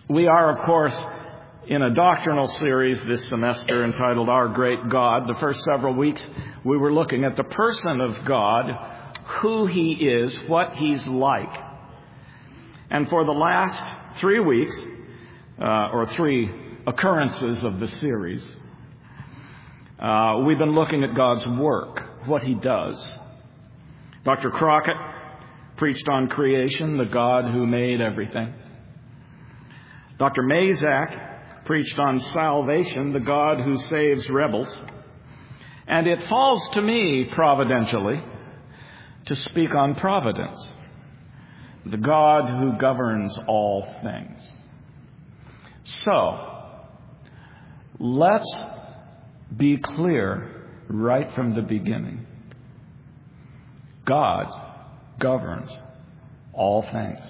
We are, of course, in a doctrinal series this semester entitled Our Great God. The first several weeks we were looking at the person of God, who He is, what He's like. And for the last 3 weeks, or 3 occurrences of the series, we've been looking at God's work, what He does. Dr. Crockett preached on creation, the God who made everything. Dr. Mazak preached on salvation, the God who saves rebels. And it falls to me, providentially, to speak on providence, the God who governs all things. So, let's be clear right from the beginning. God governs all things.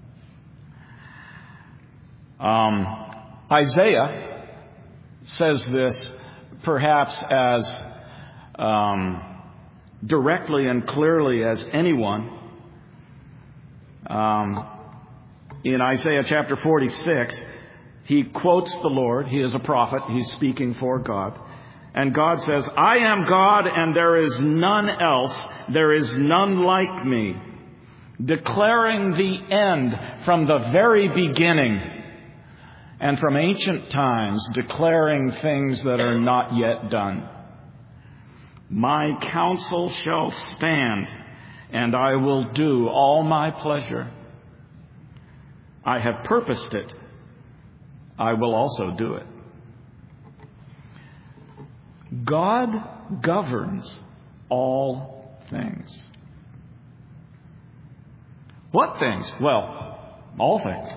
Isaiah says this perhaps as directly and clearly as anyone. In Isaiah chapter 46, he quotes the Lord. He is a prophet. He's speaking for God. And God says, I am God and there is none else. There is none like me. Declaring the end from the very beginning. And from ancient times, declaring things that are not yet done. My counsel shall stand, and I will do all my pleasure. I have purposed it. I will also do it. God governs all things. What things? Well, all things.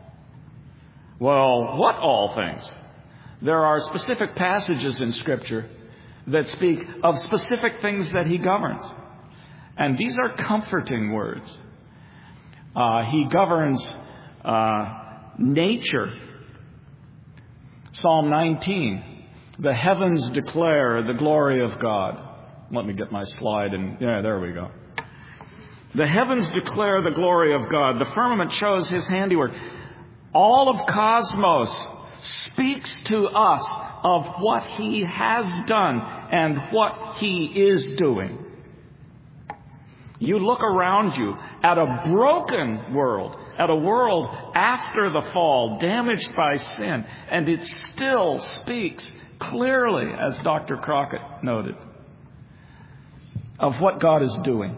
Well, what all things? There are specific passages in Scripture that speak of specific things that He governs. And these are comforting words. He governs nature. Psalm 19. The heavens declare the glory of God. Let me get my slide and there we go. The heavens declare the glory of God. The firmament shows His handiwork. All of cosmos speaks to us of what He has done and what He is doing. You look around you at a broken world, at a world after the fall, damaged by sin, and it still speaks clearly, as Dr. Crockett noted, of what God is doing.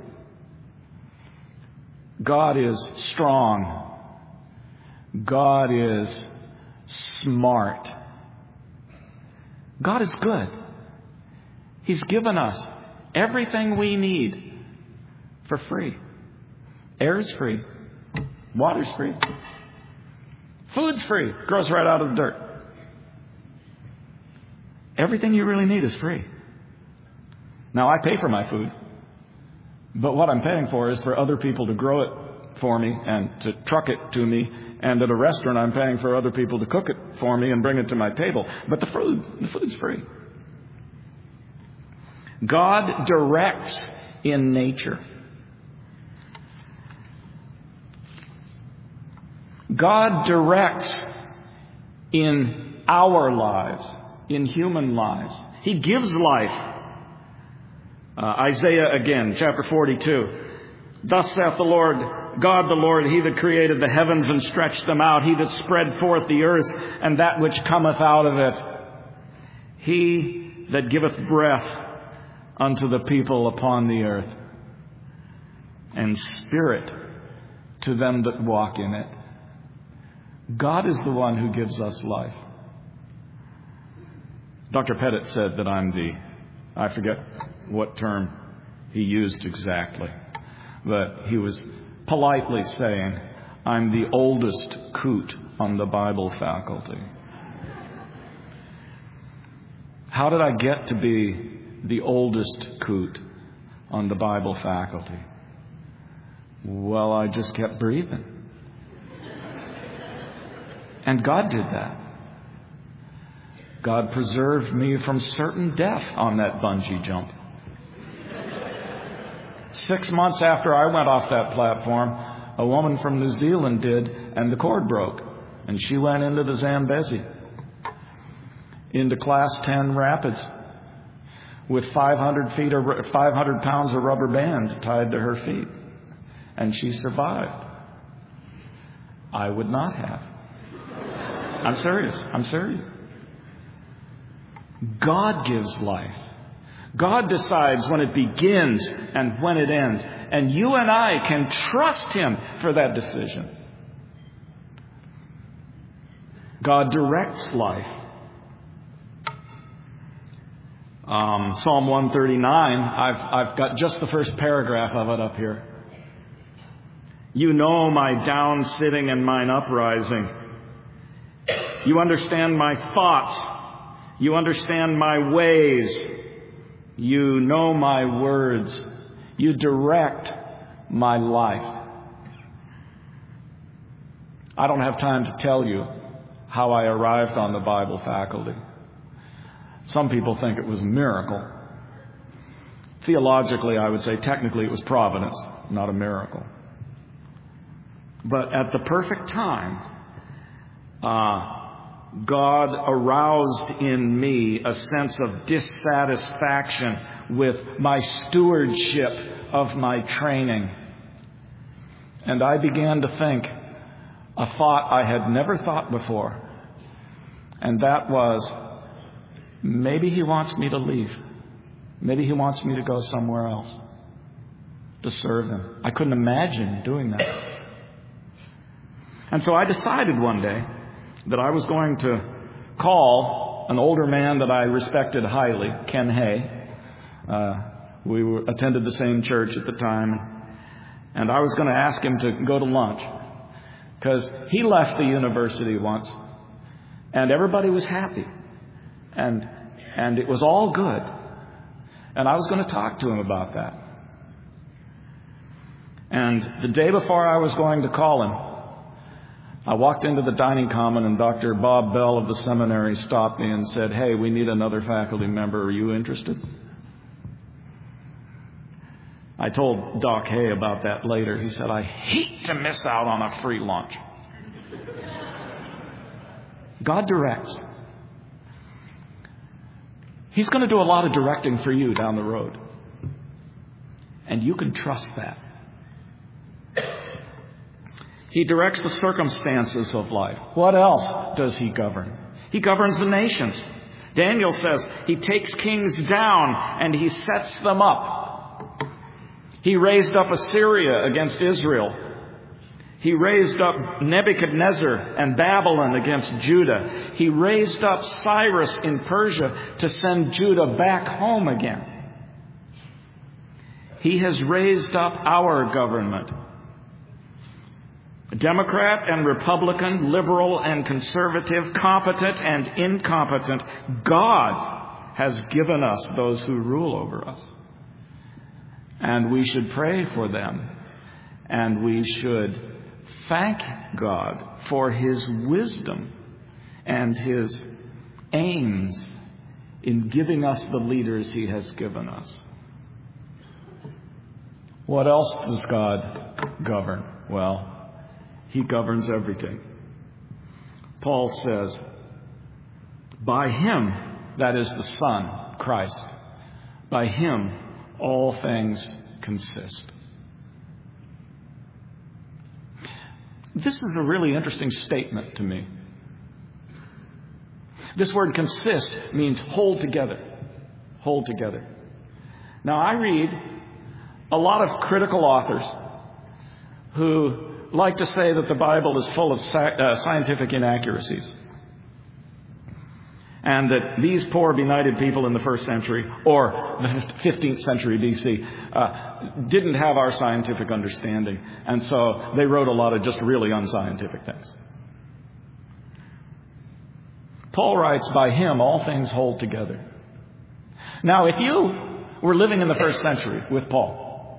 God is strong. God is smart. God is good. He's given us everything we need for free. Air's free. Water's free. Food's free. Grows right out of the dirt. Everything you really need is free. Now, I pay for my food. But what I'm paying for is for other people to grow it for me and to truck it to me. And at a restaurant, I'm paying for other people to cook it for me and bring it to my table. But the food's free. God directs in nature. God directs in our lives, in human lives. He gives life. Isaiah again, chapter 42. Thus saith the Lord, God the Lord, He that created the heavens and stretched them out, He that spread forth the earth and that which cometh out of it. He that giveth breath unto the people upon the earth, and spirit to them that walk in it. God is the one who gives us life. Dr. Pettit said that I forget what term he used exactly, but he was politely saying, I'm the oldest coot on the Bible faculty. How did I get to be the oldest coot on the Bible faculty? Well, I just kept breathing. And God did that. God preserved me from certain death on that bungee jump. 6 months after I went off that platform, a woman from New Zealand did, and the cord broke. And she went into the Zambezi, into Class 10 rapids, with 500 pounds of rubber band tied to her feet. And she survived. I would not have. I'm serious. God gives life. God decides when it begins and when it ends. And you and I can trust Him for that decision. God directs life. Psalm 139, I've got just the first paragraph of it up here. You know my down sitting and mine uprising. You understand my thoughts. You understand my ways. You know my words. You direct my life. I don't have time to tell you how I arrived on the Bible faculty. Some people think it was a miracle. Theologically, I would say technically it was providence, not a miracle. But at the perfect time, God aroused in me a sense of dissatisfaction with my stewardship of my training. And I began to think a thought I had never thought before. And that was, maybe He wants me to leave. Maybe He wants me to go somewhere else to serve Him. I couldn't imagine doing that. And so I decided one day that I was going to call an older man that I respected highly, Ken Hay. We attended the same church at the time. And I was going to ask him to go to lunch, because he left the university once and everybody was happy. And it was all good. And I was going to talk to him about that. And the day before I was going to call him, I walked into the dining common and Dr. Bob Bell of the seminary stopped me and said, "Hey, we need another faculty member. Are you interested?" I told Doc Hay about that later. He said, "I hate to miss out on a free lunch." God directs. He's going to do a lot of directing for you down the road. And you can trust that. He directs the circumstances of life. What else does He govern? He governs the nations. Daniel says He takes kings down and He sets them up. He raised up Assyria against Israel. He raised up Nebuchadnezzar and Babylon against Judah. He raised up Cyrus in Persia to send Judah back home again. He has raised up our government. Democrat and Republican, liberal and conservative, competent and incompetent, God has given us those who rule over us. And we should pray for them. And we should thank God for His wisdom and His aims in giving us the leaders He has given us. What else does God govern? Well, He governs everything. Paul says, by Him, that is the Son, Christ, by Him all things consist. This is a really interesting statement to me. This word consist means hold together. Hold together. Now, I read a lot of critical authors who like to say that the Bible is full of scientific inaccuracies. And that these poor benighted people in the 1st century or the 15th century BC didn't have our scientific understanding. And so they wrote a lot of just really unscientific things. Paul writes, by Him all things hold together. Now, if you were living in the 1st century with Paul,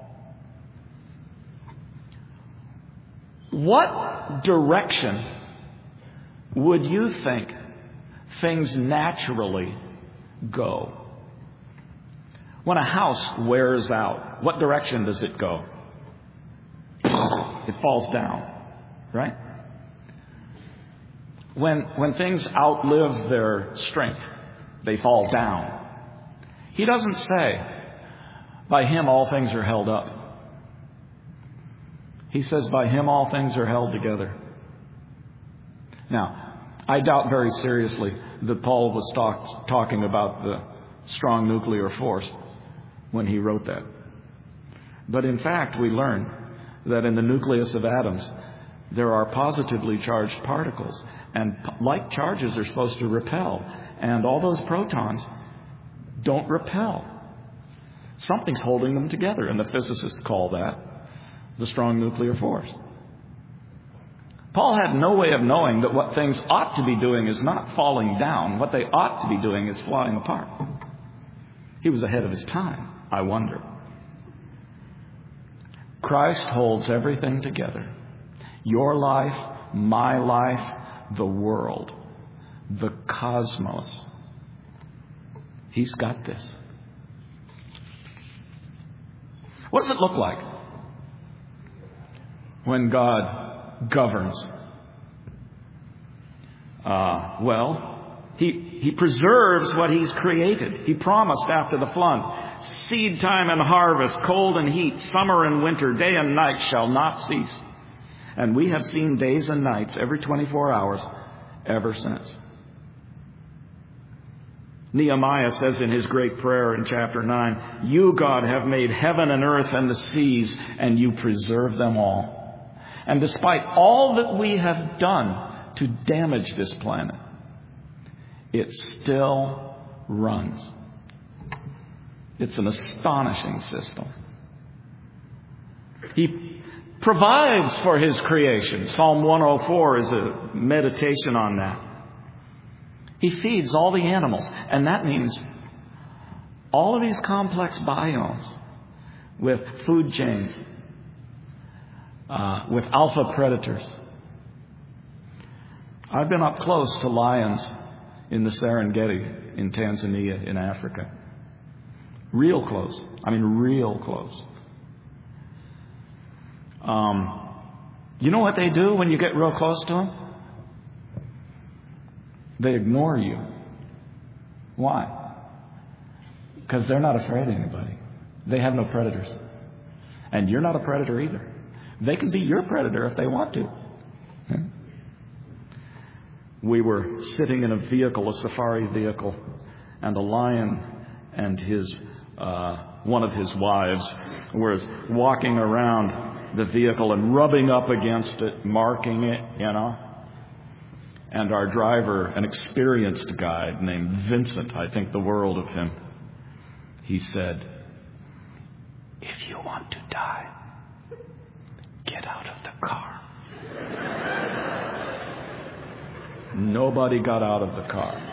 what direction would you think things naturally go? When a house wears out, what direction does it go? It falls down, right? When things outlive their strength, they fall down. He doesn't say, by him all things are held up. He says, by him all things are held together. Now, I doubt very seriously that Paul was talking about the strong nuclear force when he wrote that. But in fact, we learn that in the nucleus of atoms, there are positively charged particles. And like charges are supposed to repel. And all those protons don't repel. Something's holding them together. And the physicists call that the strong nuclear force. Paul had no way of knowing that what things ought to be doing is not falling down. What they ought to be doing is flying apart. He was ahead of his time, I wonder. Christ holds everything together. Your life, my life, the world, the cosmos. He's got this. What does it look like when God governs? He preserves what He's created. He promised after the flood, seed time and harvest, cold and heat, summer and winter, day and night shall not cease. And we have seen days and nights every 24 hours ever since. Nehemiah says in his great prayer in chapter 9, you, God, have made heaven and earth and the seas, and you preserve them all. And despite all that we have done to damage this planet, it still runs. It's an astonishing system. He provides for His creation. Psalm 104 is a meditation on that. He feeds all the animals, and that means all of these complex biomes with food chains, with alpha predators. I've been up close to lions in the Serengeti in Tanzania, in Africa. Real close. I mean, real close. You know what they do when you get real close to them? They ignore you. Why? Because they're not afraid of anybody. They have no predators. And you're not a predator either. They can be your predator if they want to. We were sitting in a vehicle, a safari vehicle, and a lion and one of his wives was walking around the vehicle and rubbing up against it, marking it, And our driver, an experienced guide named Vincent, I think the world of him, he said, if you want to die, get out of the car. Nobody got out of the car.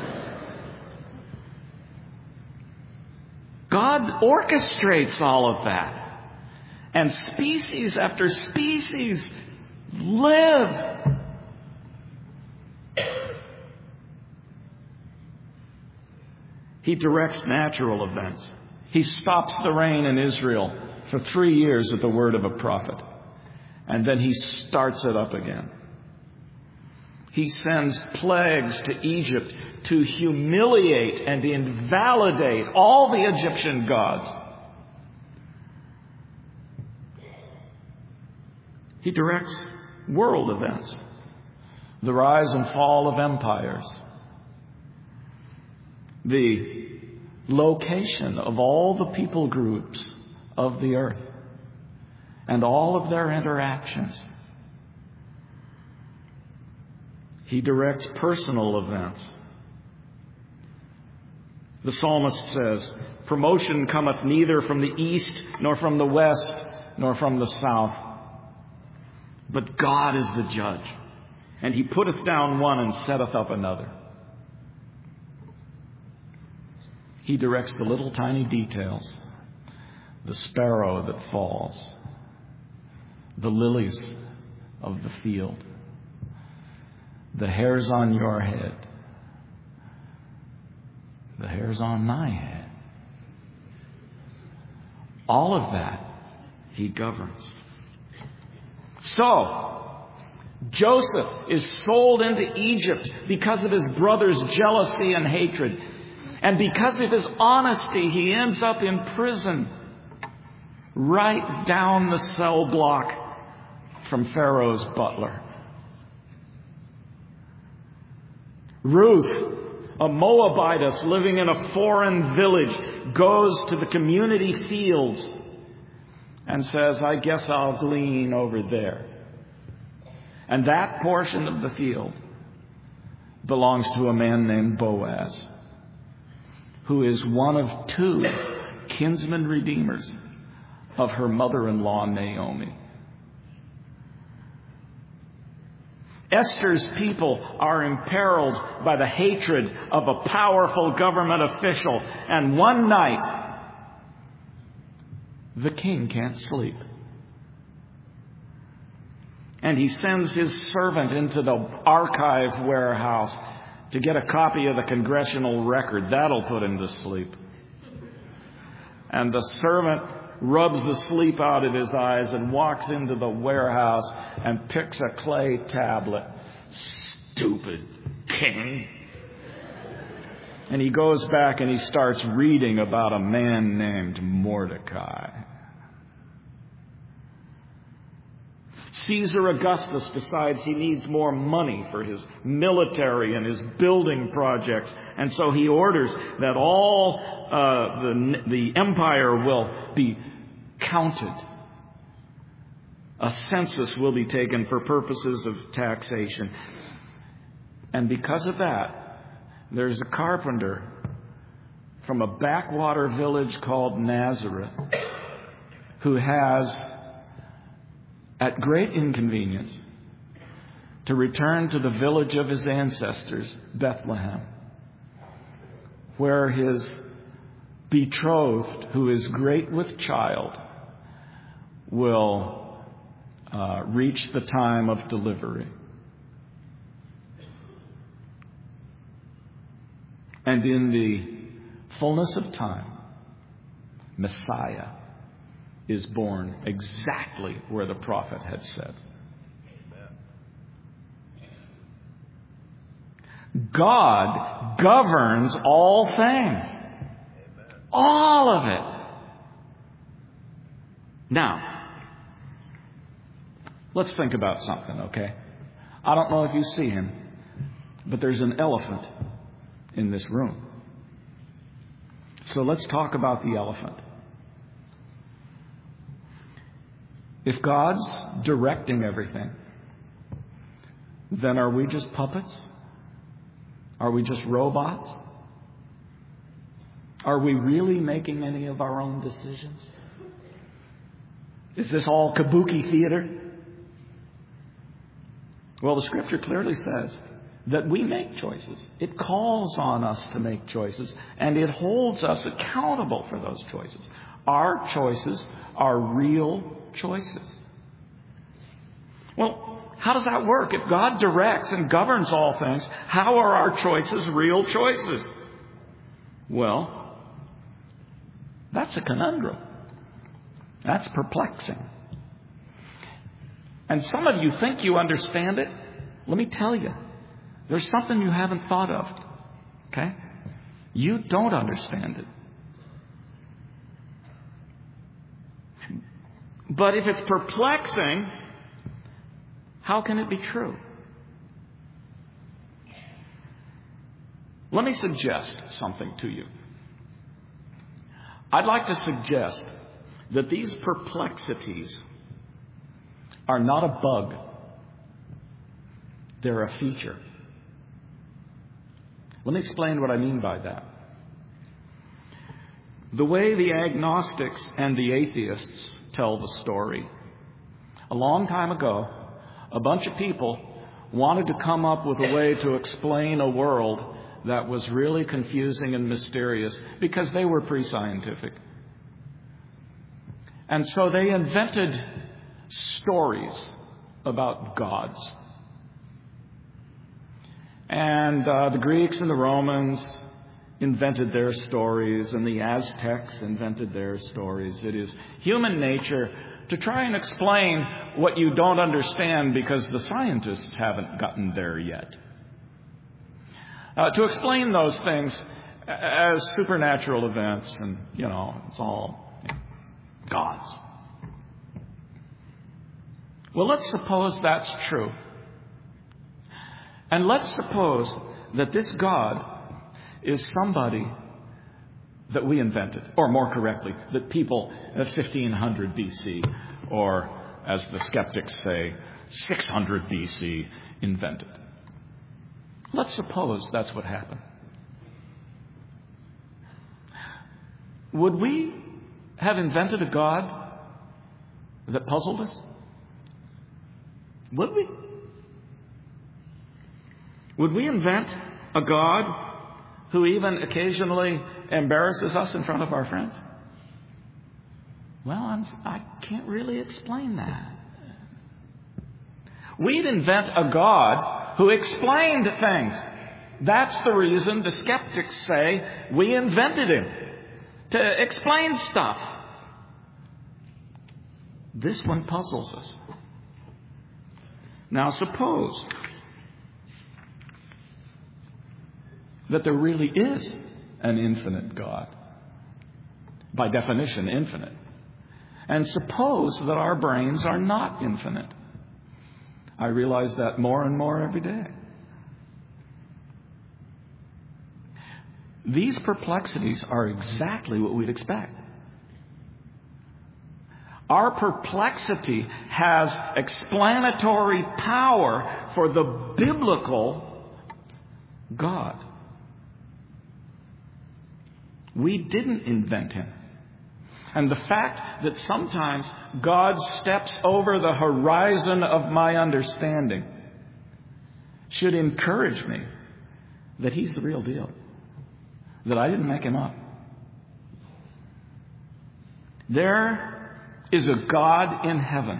God orchestrates all of that. And species after species live. He directs natural events. He stops the rain in Israel for 3 years at the word of a prophet. And then He starts it up again. He sends plagues to Egypt to humiliate and invalidate all the Egyptian gods. He directs world events, the rise and fall of empires, the location of all the people groups of the earth, and all of their interactions. He directs personal events. The psalmist says, promotion cometh neither from the east, nor from the west, nor from the south. But God is the judge, and He putteth down one and setteth up another. He directs the little tiny details, the sparrow that falls, the lilies of the field, the hairs on your head, the hairs on my head. All of that He governs. So, Joseph is sold into Egypt because of his brother's jealousy and hatred. And because of his honesty, he ends up in prison, right down the cell block from Pharaoh's butler. Ruth, a Moabitess living in a foreign village, goes to the community fields and says, I guess I'll glean over there. And that portion of the field belongs to a man named Boaz, who is one of two kinsman redeemers of her mother-in-law Naomi. Esther's people are imperiled by the hatred of a powerful government official. And one night, the king can't sleep. And he sends his servant into the archive warehouse to get a copy of the congressional record. That'll put him to sleep. And the servant rubs the sleep out of his eyes and walks into the warehouse and picks a clay tablet. Stupid king. And he goes back and he starts reading about a man named Mordecai. Caesar Augustus decides he needs more money for his military and his building projects. And so he orders that all the empire will be counted. A census will be taken for purposes of taxation. And because of that, there's a carpenter from a backwater village called Nazareth who has, at great inconvenience, to return to the village of his ancestors, Bethlehem, where his betrothed, who is great with child, will reach the time of delivery. And in the fullness of time, Messiah is born exactly where the prophet had said. God governs all things. All of it. Now, let's think about something, okay? I don't know if you see him, but there's an elephant in this room. So let's talk about the elephant. If God's directing everything, then are we just puppets? Are we just robots? Are we really making any of our own decisions? Is this all kabuki theater? Well, the Scripture clearly says that we make choices. It calls on us to make choices, and it holds us accountable for those choices. Our choices are real choices. Well, how does that work? If God directs and governs all things, how are our choices real choices? Well, that's a conundrum. That's perplexing. And some of you think you understand it. Let me tell you, there's something you haven't thought of. Okay? You don't understand it. But if it's perplexing, how can it be true? Let me suggest something to you. I'd like to suggest that these perplexities are not a bug. They're a feature. Let me explain what I mean by that. The way the agnostics and the atheists tell the story, a long time ago, a bunch of people wanted to come up with a way to explain a world that was really confusing and mysterious because they were pre-scientific. And so they invented stories about gods. And the Greeks and the Romans invented their stories, and the Aztecs invented their stories. It is human nature to try and explain what you don't understand because the scientists haven't gotten there yet. To explain those things as supernatural events, and, it's all God's. Well, let's suppose that's true. And let's suppose that this God is somebody that we invented, or more correctly, that people at 1500 BC, or as the skeptics say, 600 BC invented. Let's suppose that's what happened. Would we have invented a God that puzzled us? Would we? Would we invent a God who even occasionally embarrasses us in front of our friends? Well, I can't really explain that. We'd invent a God who explained things. That's the reason the skeptics say we invented him, to explain stuff. This one puzzles us. Now, suppose that there really is an infinite God. By definition, infinite. And suppose that our brains are not infinite. I realize that more and more every day. These perplexities are exactly what we'd expect. Our perplexity has explanatory power for the biblical God. We didn't invent him. And the fact that sometimes God steps over the horizon of my understanding should encourage me that he's the real deal, that I didn't make him up. There is a God in heaven.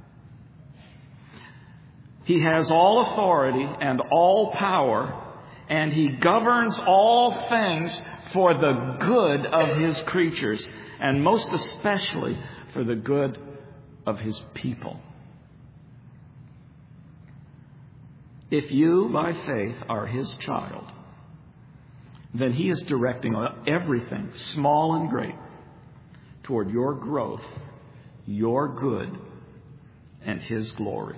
He has all authority and all power, and he governs all things for the good of his creatures, and most especially for the good of his people. If you, by faith, are his child, then he is directing everything, small and great, toward your growth, your good, and his glory.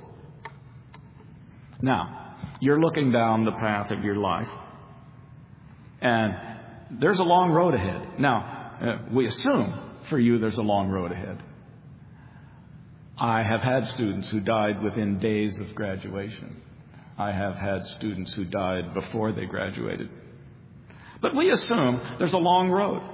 Now, you're looking down the path of your life, and there's a long road ahead. Now, we assume for you there's a long road ahead. I have had students who died within days of graduation. I have had students who died before they graduated. But we assume there's a long road.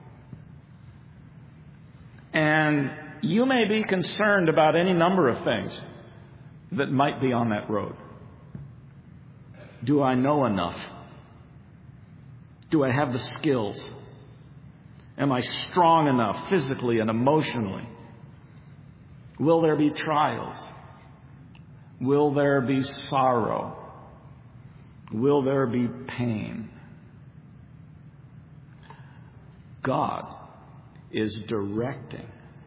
And you may be concerned about any number of things that might be on that road. Do I know enough? Do I have the skills? Am I strong enough physically and emotionally? Will there be trials? Will there be sorrow? Will there be pain? God is directing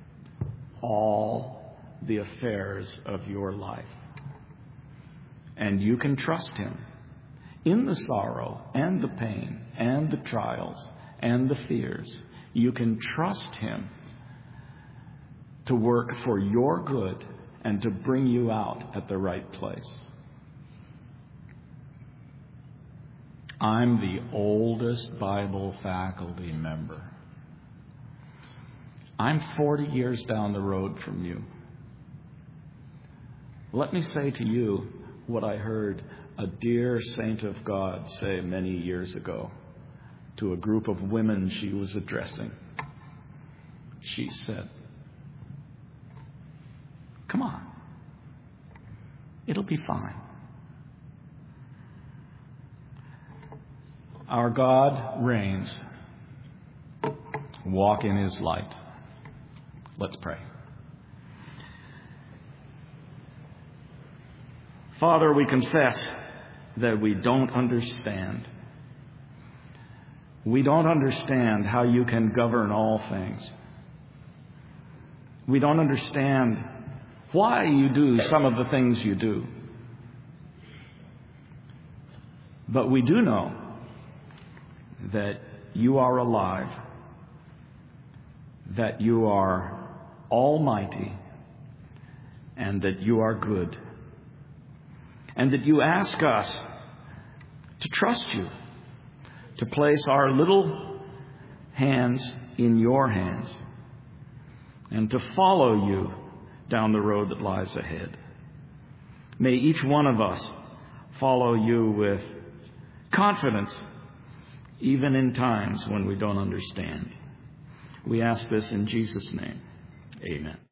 all the affairs of your life. And you can trust him in the sorrow and the pain and the trials and the fears. You can trust him to work for your good and to bring you out at the right place. I'm the oldest Bible faculty member. I'm 40 years down the road from you. Let me say to you what I heard a dear saint of God say many years ago to a group of women she was addressing. She said, "Come on, it'll be fine." Our God reigns. Walk in his light. Let's pray. Father, we confess that we don't understand. We don't understand how you can govern all things. We don't understand why you do some of the things you do. But we do know that you are alive, that you are almighty, and that you are good, and that you ask us to trust you, to place our little hands in your hands, and to follow you down the road that lies ahead. May each one of us follow you with confidence, even in times when we don't understand. We ask this in Jesus' name. Amen.